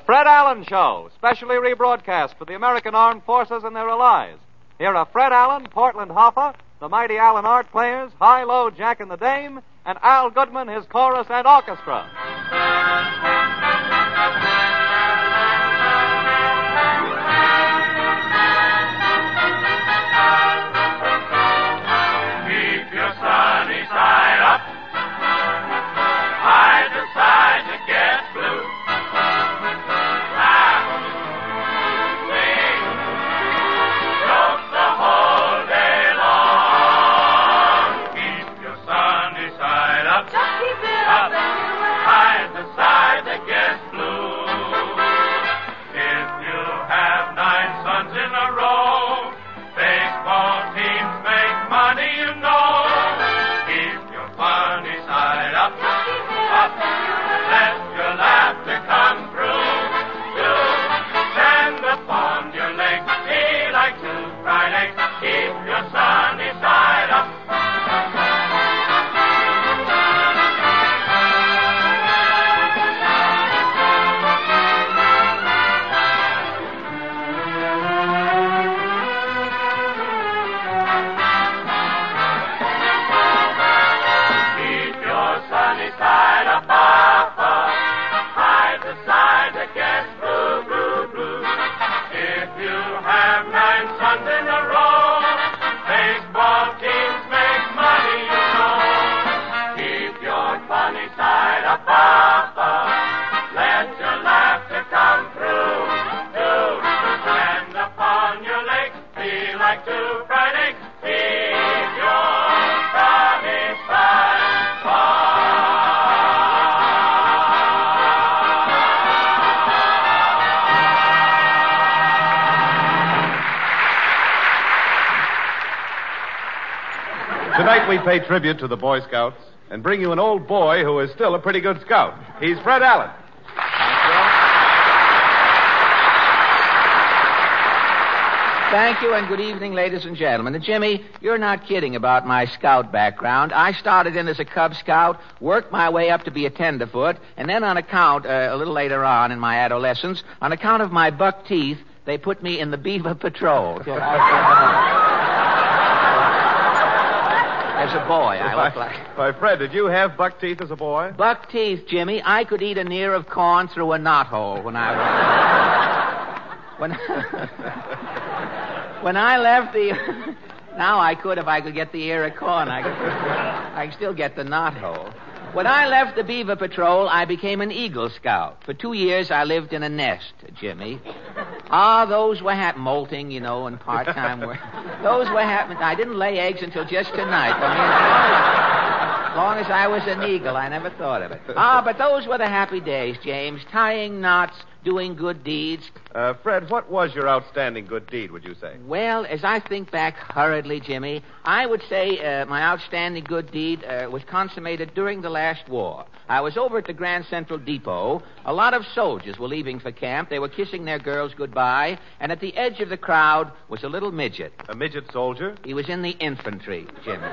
Fred Allen Show, specially rebroadcast for the American Armed Forces and their allies. Here are Fred Allen, Portland Hoffa, the mighty Allen Art Players, High-Low Jack and the Dame, and Al Goodman, his chorus and orchestra. Keep your sunny side up. Hide the side that gets blue. Laugh, sing, joke the whole day long. Keep your sunny side up. Just keep it up and you will. Hide the side that gets blue. If you have 9 suns in a row, baseball teams make money, you know. Keep your funny side up. Just keep it up and you will. Let your laughter come through. You stand upon your legs, be like 2 fried eggs. Keep your sunny side up. Keep your sunny side up, Papa. Hide the side that gets blue, blue, blue. If you have 9 suns in a row, baseball teams make money, you know. Keep your funny side up, Papa. Let your laughter come through. Do stand upon your legs, be like 2 fried eggs. Keep your funny side up. Tonight we pay tribute to the Boy Scouts and bring you an old boy who is still a pretty good scout. He's Fred Allen. Thank you, and good evening, ladies and gentlemen. And Jimmy, you're not kidding about my scout background. I started in as a Cub Scout, worked my way up to be a tenderfoot, and then on account, a little later on in my adolescence, on account of my buck teeth, they put me in the Beaver Patrol. As a boy, I looked like... Why, Fred, did you have buck teeth as a boy? Buck teeth, Jimmy. I could eat an ear of corn through a knothole when I was... When I left the... Now I could if I could get the ear of corn. I could still get the knothole. When I left the Beaver Patrol, I became an Eagle Scout. For 2 years, I lived in a nest, Jimmy. Those were molting, you know, and part-time work. Those were I didn't lay eggs until just tonight. I mean, as long as I was an eagle, I never thought of it. But those were the happy days, James. Tying knots, doing good deeds. Fred, what was your outstanding good deed, would you say? Well, as I think back hurriedly, Jimmy, I would say my outstanding good deed was consummated during the last war. I was over at the Grand Central Depot. A lot of soldiers were leaving for camp. They were kissing their girls goodbye, and at the edge of the crowd was a little midget. A midget soldier? He was in the infantry, Jimmy.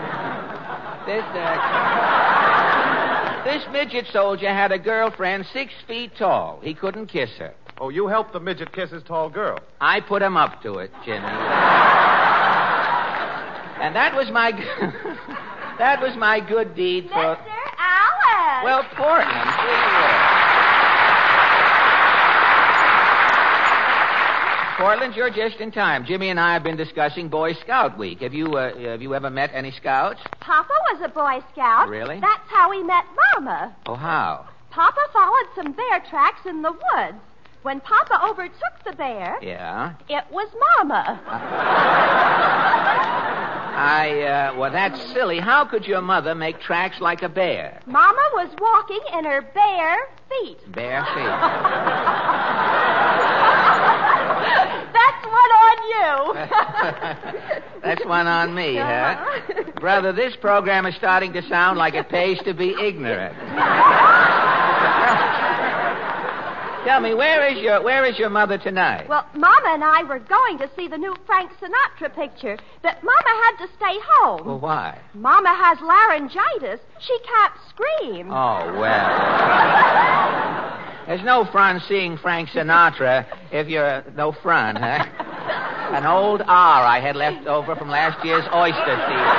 This midget soldier had a girlfriend 6 feet tall. He couldn't kiss her. Oh, you helped the midget kiss his tall girl. I put him up to it, Jimmy. And that was my good deed for... Mr. Allen! Well, Portland. Portland, you're just in time. Jimmy and I have been discussing Boy Scout Week. Have you ever met any scouts? Papa was a Boy Scout. Really? That's how we met Mama. Oh, how? Papa followed some bear tracks in the woods. When Papa overtook the bear, Yeah? it was Mama. Well, that's silly. How could your mother make tracks like a bear? Mama was walking in her bare feet. Bare feet. That's one on you. That's one on me, huh? Brother, this program is starting to sound like it pays to be ignorant. Tell me, where is your mother tonight? Well, Mama and I were going to see the new Frank Sinatra picture, but Mama had to stay home. Well, why? Mama has laryngitis. She can't scream. Oh, well. There's no fun seeing Frank Sinatra if you're no fun, huh? An old R I had left over from last year's oyster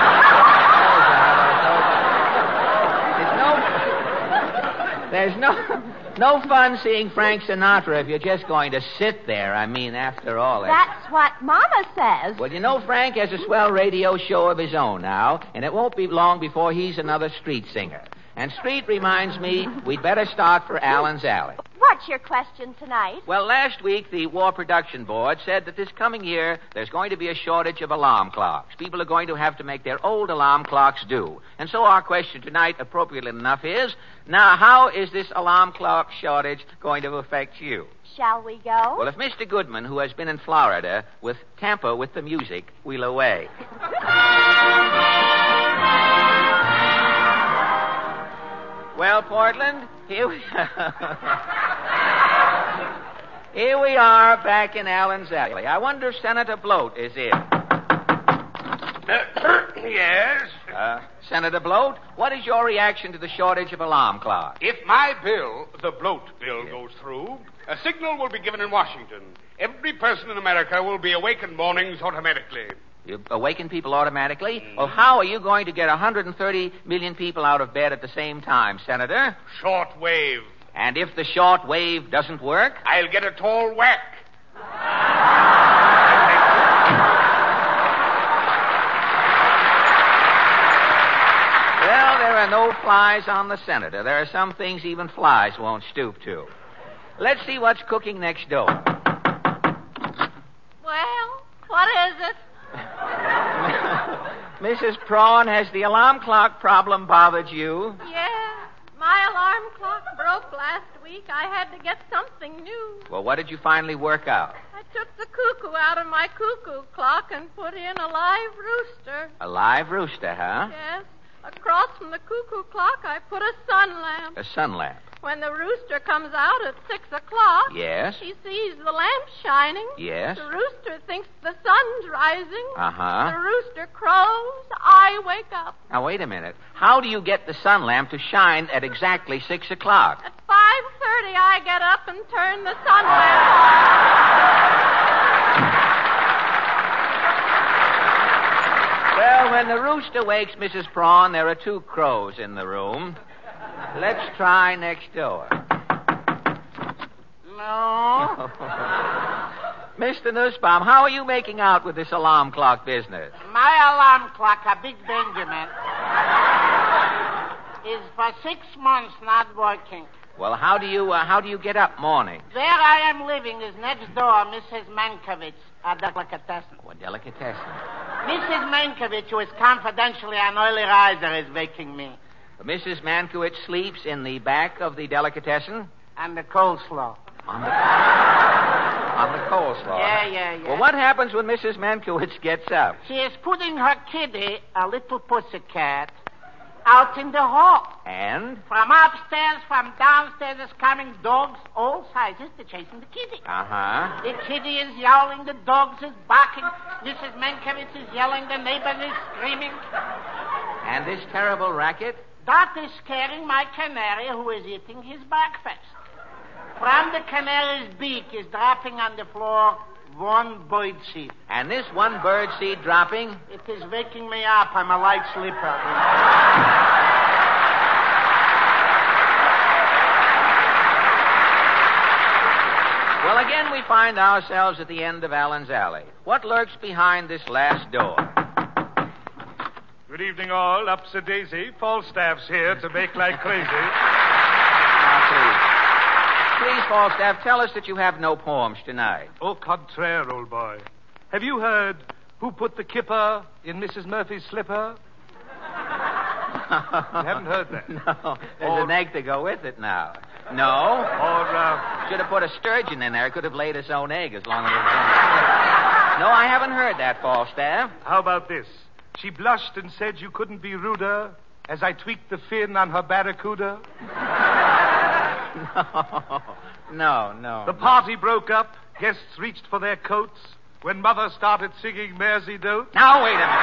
season. There's no fun seeing Frank Sinatra if you're just going to sit there. I mean, after all. That's what Mama says. Well, you know, Frank has a swell radio show of his own now, and it won't be long before he's another street singer. And street reminds me we'd better start for Allen's Alley. What's your question tonight? Well, last week, the War Production Board said that this coming year, there's going to be a shortage of alarm clocks. People are going to have to make their old alarm clocks do. And so our question tonight, appropriately enough, is, now, how is this alarm clock shortage going to affect you? Shall we go? Well, if Mr. Goodman, who has been in Florida, with tamper with the music, wheel away. Well, Portland, here we are back in Allen's Alley. I wonder if Senator Bloat is in. Yes? Senator Bloat, what is your reaction to the shortage of alarm clocks? If my bill, the Bloat bill, goes through, a signal will be given in Washington. Every person in America will be awakened mornings automatically. You awaken people automatically? Well, how are you going to get 130 million people out of bed at the same time, Senator? Short wave. And if the short wave doesn't work? I'll get a tall whack. Well, there are no flies on the Senator. There are some things even flies won't stoop to. Let's see what's cooking next door. Well, what is it? Mrs. Prawn, has the alarm clock problem bothered you? Yeah. My alarm clock broke last week. I had to get something new. Well, what did you finally work out? I took the cuckoo out of my cuckoo clock and put in a live rooster. A live rooster, huh? Yes. Across from the cuckoo clock, I put a sun lamp. A sun lamp. When the rooster comes out at 6 o'clock, Yes. he sees the lamp shining. Yes. The rooster thinks the sun's rising. Uh-huh. The rooster crows. I wake up. Now, wait a minute. How do you get the sun lamp to shine at exactly 6 o'clock? At 5:30, I get up and turn the sun lamp on. Well, when the rooster wakes Mrs. Prawn, there are 2 crows in the room. Let's try next door. No. Mr. Nussbaum, how are you making out with this alarm clock business? My alarm clock, a Big Benjamin, is for 6 months not working. Well, how do you get up morning? Where I am living is next door, Mrs. Mankiewicz, a delicatessen. Oh, a delicatessen. Mrs. Mankiewicz, who is confidentially an early riser, is waking me. Mrs. Mankiewicz sleeps in the back of the delicatessen? And the coleslaw. On the coleslaw. Yeah. Well, what happens when Mrs. Mankiewicz gets up? She is putting her kitty, a little pussycat, out in the hall. And? From upstairs, from downstairs is coming dogs, all sizes, to chasing the kitty. Uh-huh. The kitty is yowling, the dogs is barking, Mrs. Mankiewicz is yelling, the neighbor is screaming. And this terrible racket? That is scaring my canary, who is eating his breakfast. From the canary's beak is dropping on the floor 1 bird seed. And this 1 bird seed dropping? It is waking me up. I'm a light sleeper. Well, again, we find ourselves at the end of Allen's Alley. What lurks behind this last door? Good evening, all. Up's a daisy. Falstaff's here to make like crazy. Please, Falstaff, tell us that you have no poems tonight. Au contraire, old boy. Have you heard who put the kipper in Mrs. Murphy's slipper? You haven't heard that? No. There's an egg to go with it now. No? Or, should have put a sturgeon in there. It could have laid its own egg as long as it was in. No, I haven't heard that, Falstaff. How about this? She blushed and said you couldn't be ruder as I tweaked the fin on her barracuda. No. The party broke up. Guests reached for their coats when Mother started singing Mersey Dote. Now, wait a minute.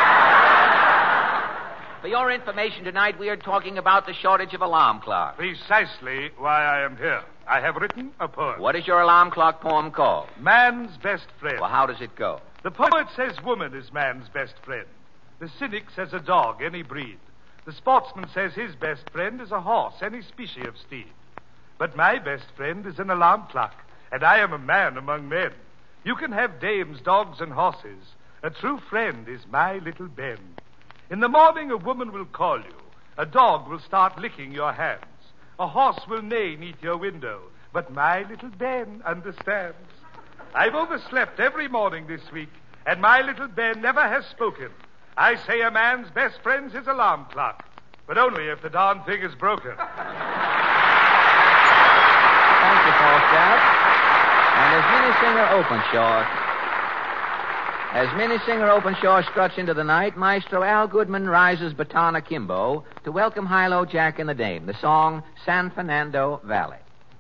For your information tonight, we are talking about the shortage of alarm clocks. Precisely why I am here. I have written a poem. What is your alarm clock poem called? Man's Best Friend. Well, how does it go? The poet says woman is man's best friend. The cynic says a dog, any breed. The sportsman says his best friend is a horse, any species of steed. But my best friend is an alarm clock, and I am a man among men. You can have dames, dogs, and horses. A true friend is my little Ben. In the morning, a woman will call you. A dog will start licking your hands. A horse will neigh neath your window. But my little Ben understands. I've overslept every morning this week, and my little Ben never has spoken. I say a man's best friend's his alarm clock, but only if the darn thing is broken. Thank you, Falstaff. And as Minnesinger Openshaw struts into the night, Maestro Al Goodman rises baton akimbo to welcome Hilo, Jack, and the Dame, the song San Fernando Valley.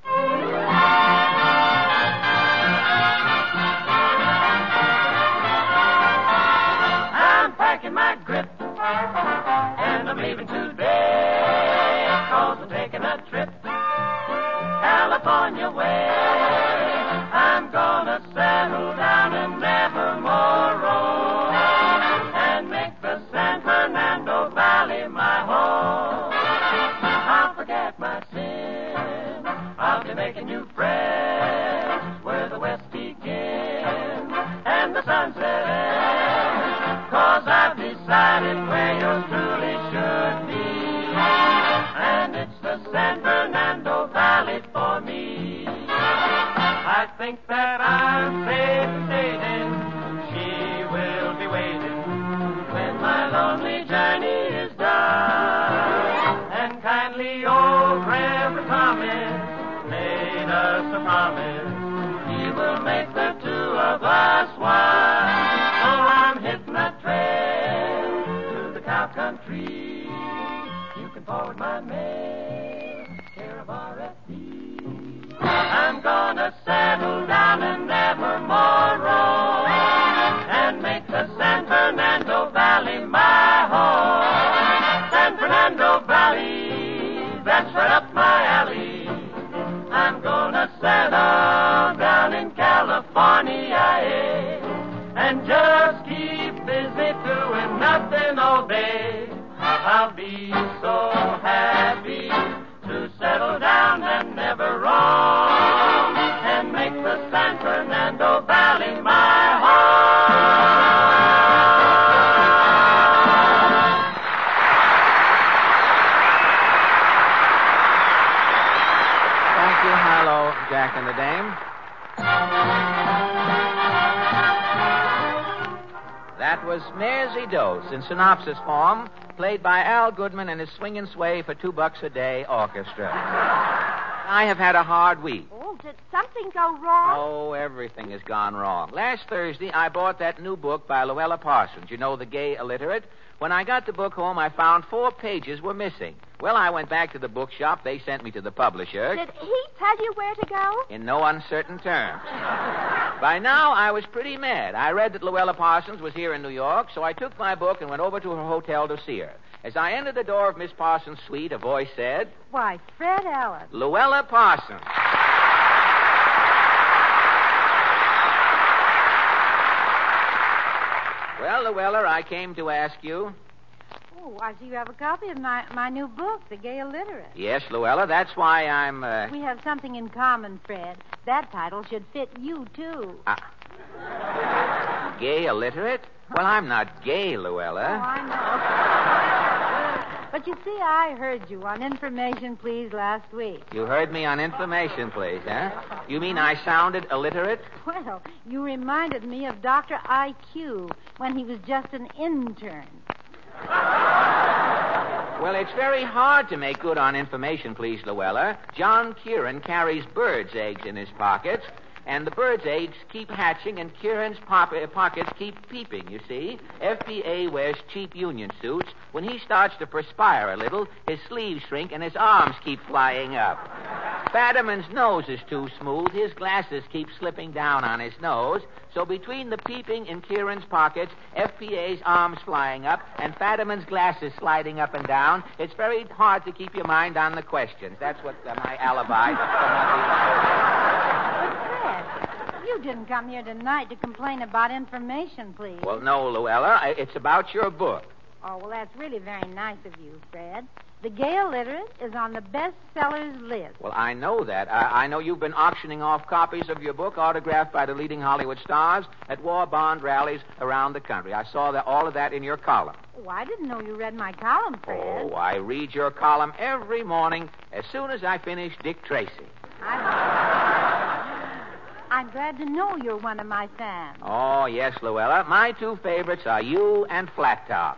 I'm packing my grip, and I'm leaving today, 'cause we're taking a trip California way. I'm gonna settle down and never more roam, and make the San Fernando Valley my home. I'll forget my sin, I'll be making new friends where the west begins and the sunset ends, 'cause I've decided where yours truly should be, and it's the San Fernando Valley for me. I think that I'm safe and stating she will be waiting when my lonely journey is done. And kindly old Reverend Thomas made us a promise he will make the two of us one. So I'm hitting the trail to the cow country. You can forward my mail, care of RFD. I'm gonna settle down and never more roam, and make the San Fernando Valley my home. San Fernando Valley, that's right up my alley. I'm gonna settle down in California, and just keep busy doing nothing all day. I'll be so happy to settle down and never roam, and make the San Fernando Valley my home. Thank you, Hilo, Jack, and the Dame. That was Maresy Dose in synopsis form, played by Al Goodman and his Swing and Sway for $2 a day orchestra. I have had a hard week. Oh, did something go wrong? Oh, everything has gone wrong. Last Thursday, I bought that new book by Luella Parsons, you know, The Gay Illiterate. When I got the book home, I found 4 pages were missing. Well, I went back to the bookshop. They sent me to the publisher. Did he tell you where to go? In no uncertain terms. By now, I was pretty mad. I read that Luella Parsons was here in New York, so I took my book and went over to her hotel to see her. As I entered the door of Miss Parsons' suite, a voice said, Why, Fred Allen. Luella Parsons. Well, Luella, I came to ask you. Oh, why, so you have a copy of my new book, The Gay Illiterate. Yes, Luella, that's why I'm, We have something in common, Fred. That title should fit you, too. Gay Illiterate? Well, I'm not gay, Luella. Oh, I know. But you see, I heard you on Information Please last week. You heard me on Information Please, huh? You mean I sounded illiterate? Well, you reminded me of Dr. IQ when he was just an intern. Well, it's very hard to make good on Information Please, Luella. John Kieran carries birds' eggs in his pockets, and the birds' eggs keep hatching, and Kieran's pockets keep peeping, you see. FBA wears cheap union suits. When he starts to perspire a little, his sleeves shrink and his arms keep flying up. Fadiman's nose is too smooth. His glasses keep slipping down on his nose. So between the peeping in Kieran's pockets, FPA's arms flying up, and Fadiman's glasses sliding up and down, it's very hard to keep your mind on the questions. That's what my alibi. Fred, you didn't come here tonight to complain about information, please. Well, no, Luella. It's about your book. Oh, well, that's really very nice of you, Fred. The Gay Illiterate is on the bestsellers list. Well, I know that. I know you've been auctioning off copies of your book autographed by the leading Hollywood stars at war bond rallies around the country. I saw all of that in your column. Oh, I didn't know you read my column, Fred. Oh, I read your column every morning as soon as I finish Dick Tracy. I'm glad to know you're one of my fans. Oh, yes, Luella. My two favorites are you and Flat Top.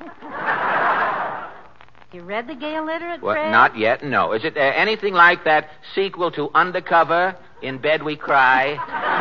You read The Gay Illiterate, Well, Fred? not yet, no. Is it anything like that sequel to Undercover, In Bed We Cry?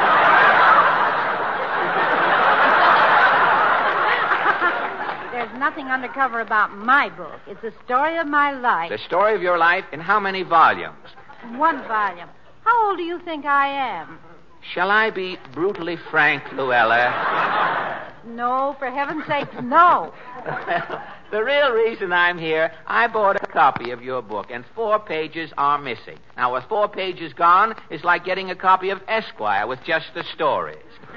There's nothing undercover about my book. It's the story of my life. The story of your life in how many volumes? One volume. How old do you think I am? Shall I be brutally frank, Luella? No, for heaven's sake, no. The real reason I'm here, I bought a copy of your book, and 4 pages are missing. Now, with 4 pages gone, it's like getting a copy of Esquire with just the stories.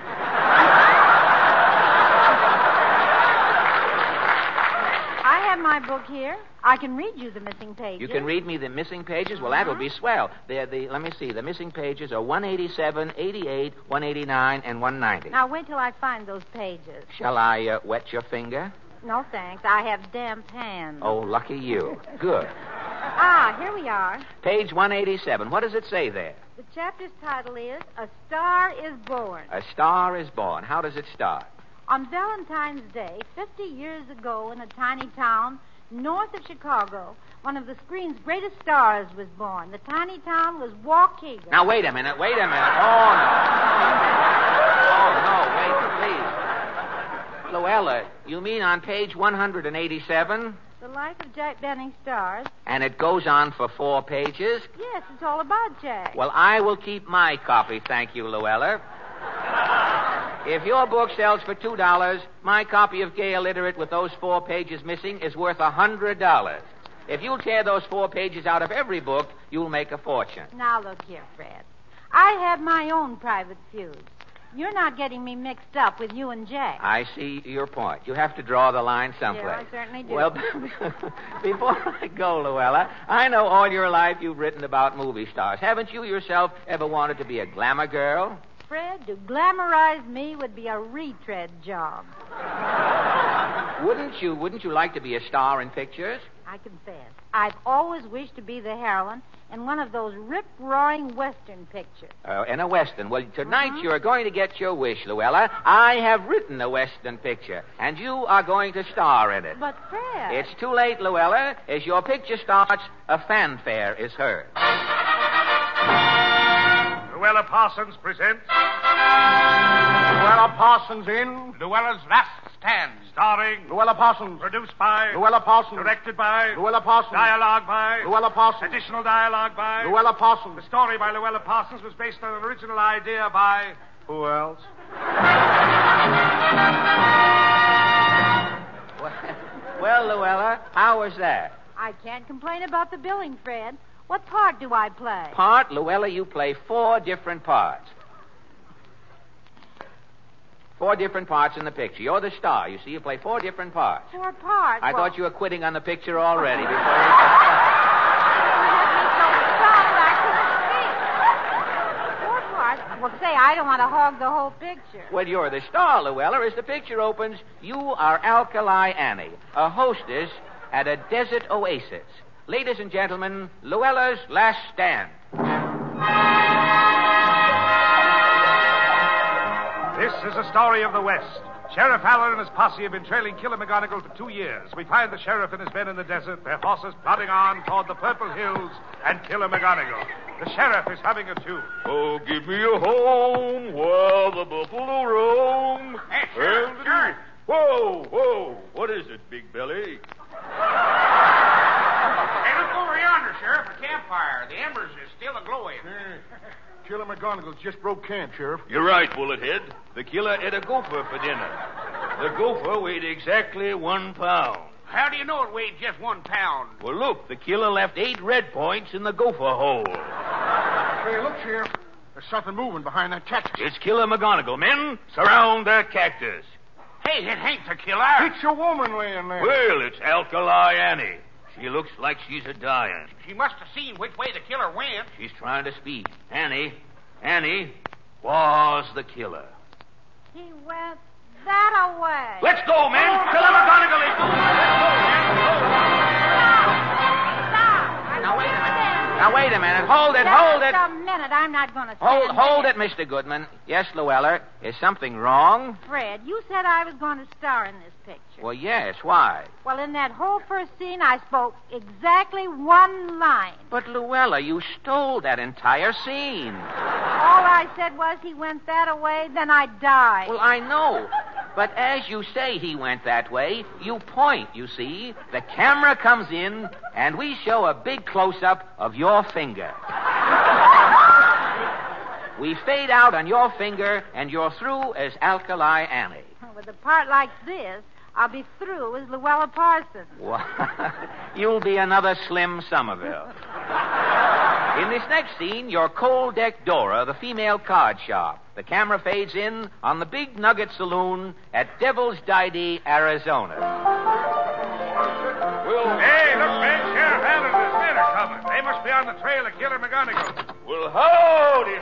I have my book here. I can read you the missing pages. You can read me the missing pages? Well, that would be swell. Let me see. The missing pages are 187, 88, 189, and 190. Now, wait till I find those pages. Shall I wet your finger? No, thanks. I have damp hands. Oh, lucky you. Good. Here we are. Page 187. What does it say there? The chapter's title is A Star is Born. A Star is Born. How does it start? On Valentine's Day, 50 years ago, in a tiny town north of Chicago, one of the screen's greatest stars was born. The tiny town was Waukegan. Now, wait a minute. Oh, no, wait, please. Luella, you mean on page 187? The Life of Jack Benny stars. And it goes on for 4 pages? Yes, it's all about Jack. Well, I will keep my copy, thank you, Luella. If your book sells for $2, my copy of Gay Illiterate with those 4 pages missing is worth $100. If you tear those 4 pages out of every book, you'll make a fortune. Now, look here, Fred. I have my own private feuds. You're not getting me mixed up with you and Jack. I see your point. You have to draw the line someplace. Yeah, I certainly do. Well, before I go, Luella, I know all your life you've written about movie stars. Haven't you yourself ever wanted to be a glamour girl? Fred, to glamorize me would be a retread job. Wouldn't you like to be a star in pictures? I confess, I've always wished to be the heroine in one of those rip-roaring Western pictures. In a Western. Well, tonight you're going to get your wish, Luella. I have written a Western picture, and you are going to star in it. But, Fred... It's too late, Luella. As your picture starts, a fanfare is heard. Luella Parsons presents... Luella Parsons in... Luella's Last Stand. Starring... Luella Parsons. Produced by... Luella Parsons. Directed by... Luella Parsons. Dialogue by... Luella Parsons. Additional dialogue by... Luella Parsons. The story by Luella Parsons was based on an original idea by... Who else? Well, Luella, how was that? I can't complain about the billing, Fred. What part do I play? Part, Luella, you play 4 different parts. 4 different parts in the picture. You're the star. You see, you play 4 different parts. 4 parts? I thought you were quitting on the picture already before you... Well, say, I don't want to hog the whole picture. Well, you're the star, Luella. As the picture opens, you are Alkali Annie, a hostess at a desert oasis. Ladies and gentlemen, Luella's Last Stand. This is a story of the West. Sheriff Allen and his posse have been trailing Killer McGonigal for 2 years. We find the sheriff and his men in the desert, their horses plodding on toward the Purple Hills and Killer McGonigal. The sheriff is humming a tune. Oh, give me a home where the buffalo roam. Hey, Sheriff. Whoa. What is it, Big Belly? Hey, look over yonder, Sheriff, a campfire. The embers are still glowing. Killer McGonagall just broke camp, Sheriff. You're right, Bullethead. The killer ate a gopher for dinner. The gopher weighed exactly 1 pound. How do you know it weighed just 1 pound? Well, look, the killer left 8 red points in the gopher hole. Hey, look, Sheriff. There's something moving behind that cactus. It's Killer McGonagall. Men, surround the cactus. Hey, it ain't the killer. It's a woman laying there. Well, it's Alkali Annie. She looks like she's a-dying. She must have seen which way the killer went. She's trying to speak. Annie, was the killer? He went that away. Let's go, men. Killer McGonagall is moving. Let's go, Stop. Now, wait a minute. Hold it. Just a minute. I'm not going to stand Hold there. it, Mr. Goodman. Yes, Luella. Is something wrong? Fred, you said I was going to star in this picture. Well, yes. Why? Well, in that whole first scene, I spoke exactly one line. But, Luella, you stole that entire scene. All I said was he went that away, then I died. Well, I know. But as you say he went that way, you point, you see. The camera comes in, and we show a big close-up of your finger. We fade out on your finger, and you're through as Alkali Annie. With a part like this, I'll be through as Luella Parsons. Well, you'll be another Slim Somerville. In this next scene, you're Cold Deck Dora, the female card shop. The camera fades in on the Big Nugget Saloon at Devil's Didy, Arizona. Hey, look, man, Sheriff Allen and his men are coming. They must be on the trail of Killer McGonagall. Well, howdy.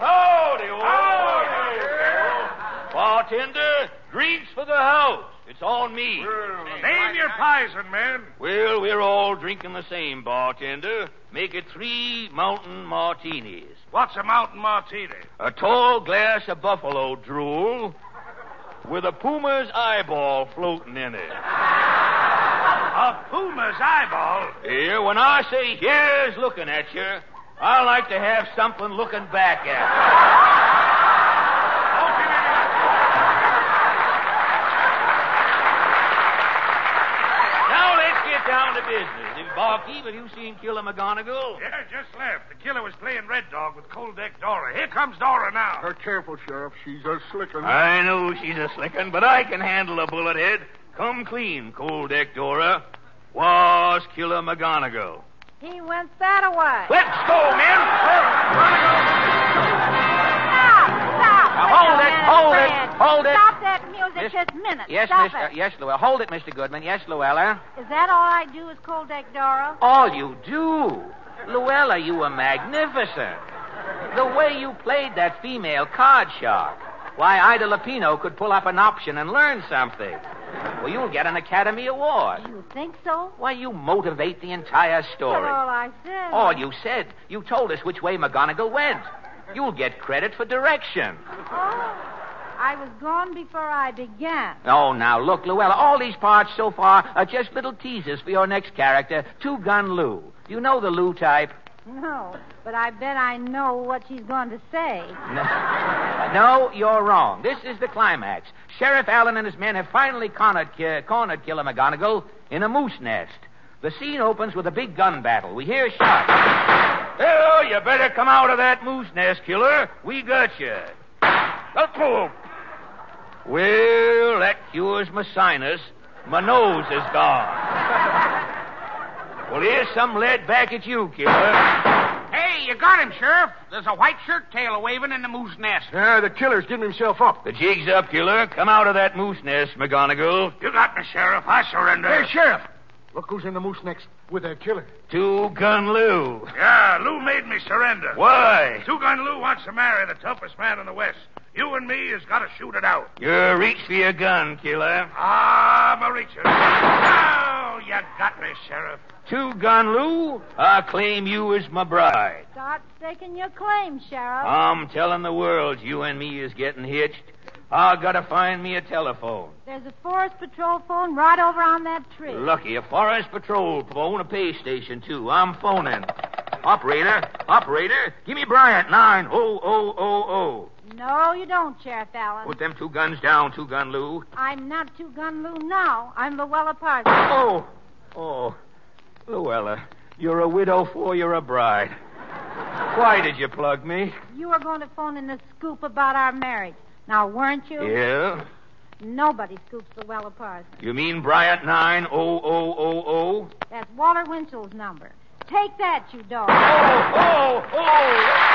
Bartender, drinks for the house. It's on me. Name your poison, man. Well, we're all drinking the same, bartender. Make it 3 mountain martinis. What's a mountain martini? A tall glass of buffalo drool with a puma's eyeball floating in it. A puma's eyeball? Here, when I say here's looking at you, I like to have something looking back at you. Now let's get down to business. Barkeep, have you seen Killer McGonagall? Yeah, just left. The killer was playing Red Dog with Cold Deck Dora. Here comes Dora now. Careful, Sheriff. She's a slickin'. I know she's a slickin', but I can handle a bullet head. Come clean, Cold Deck Dora. Was Killer McGonagall? He went that away. Let's go, men. Stop. Hold it. Stop that music this minute. Yes, Stop Mr. it. Yes, Luella. Hold it, Mr. Goodman. Yes, Luella. Is that all I do is Cold Deck Dora? All you do. Luella, you were magnificent. The way you played that female card shark. Why, Ida Lupino could pull up an option and learn something. Well, you'll get an Academy Award. You think so? Why, you motivate the entire story. That's all I said. All you said. You told us which way McGonagall went. You'll get credit for direction. Oh, I was gone before I began. Oh, now, look, Luella, all these parts so far are just little teasers for your next character, Two Gun Lou. Do you know the Lou type? No, but I bet I know what she's going to say. No, you're wrong. This is the climax. Sheriff Allen and his men have finally cornered Killer McGonagall in a moose nest. The scene opens with a big gun battle. We hear shots. Oh, you better come out of that moose nest, Killer. We got you. Up. Well, that cures my sinus. My nose is gone. Well, here's some lead back at you, Killer. Hey, you got him, Sheriff. There's a white shirt tail waving in the moose nest. Yeah, the killer's giving himself up. The jig's up, Killer. Come out of that moose nest, McGonagall. You got me, Sheriff. I surrender. Hey, Sheriff. Look who's in the moose next with that killer. Two Gun Lou. Yeah, Lou made me surrender. Why? Two Gun Lou wants to marry the toughest man in the West. You and me has got to shoot it out. You reach for your gun, Killer. I'm a reacher. Oh, you got me, Sheriff. Two Gun Lou, I claim you as my bride. Start staking your claim, Sheriff. I'm telling the world you and me is getting hitched. I gotta find me a telephone. There's a Forest Patrol phone right over on that tree. Lucky, a Forest Patrol phone, a pay station, too. I'm phoning. Operator, give me Bryant, 90000. No, you don't, Sheriff Allen. Put them two guns down, Two Gun Lou. I'm not Two Gun Lou now. I'm Luella Parsons. Oh, Luella, you're a widow before you're a bride. Why did you plug me? You were going to phone in the scoop about our marriage. Now, weren't you? Yeah? Nobody scoops the Weller Parsons. You mean Bryant 90000? That's Walter Winchell's number. Take that, you dog. Oh!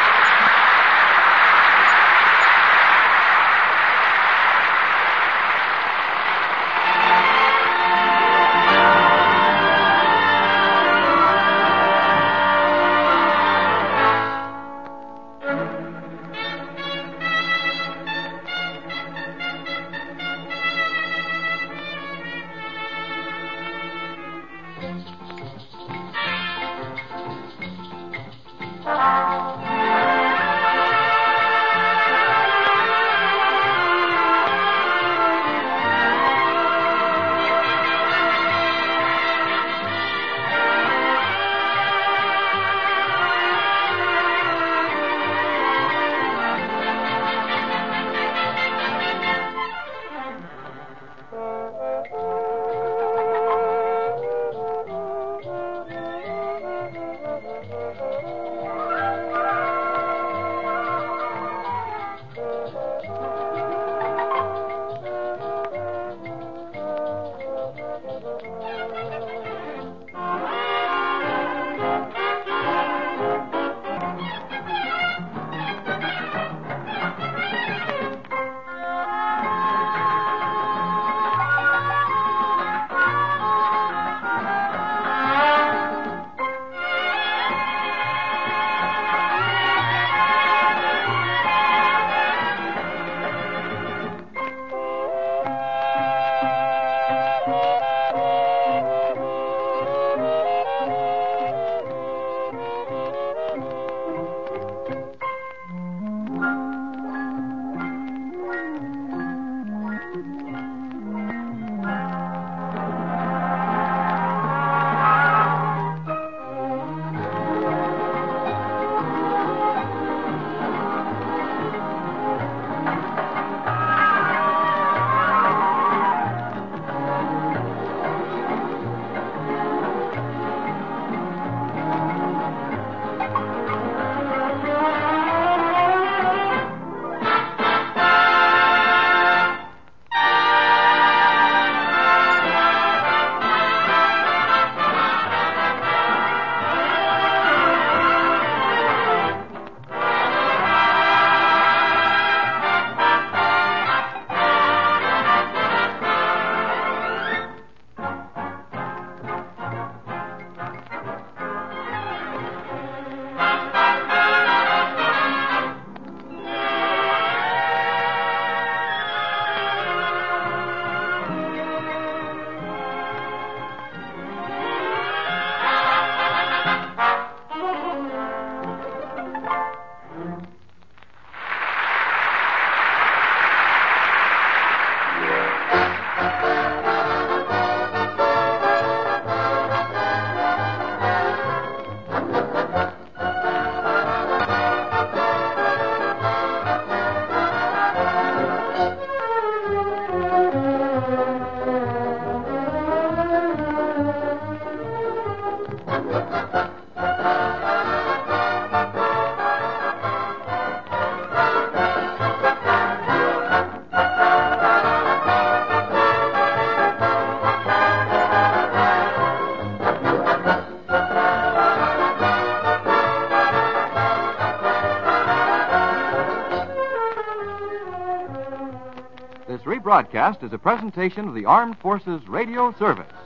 This rebroadcast is a presentation of the Armed Forces Radio Service.